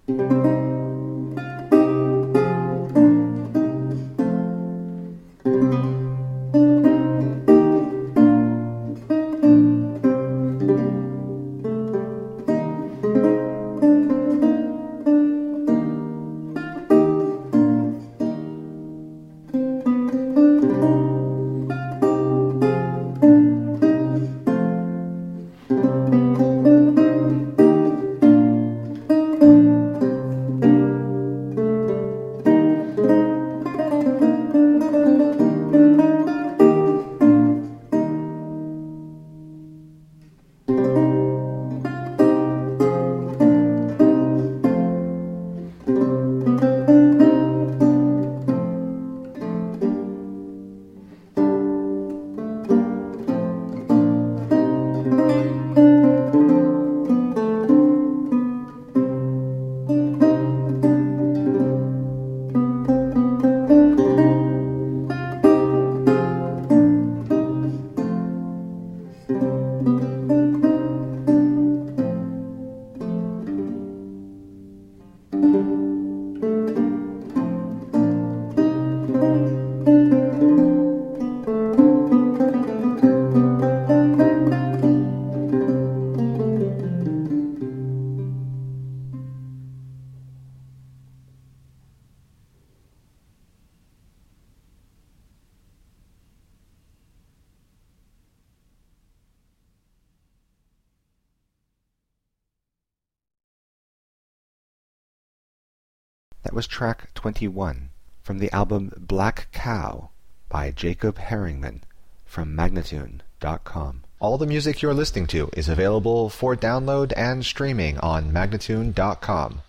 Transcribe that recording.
That was track 21 from the album Black Cow by Jacob Herringman from Magnatune.com. All the music you're listening to is available for download and streaming on Magnatune.com.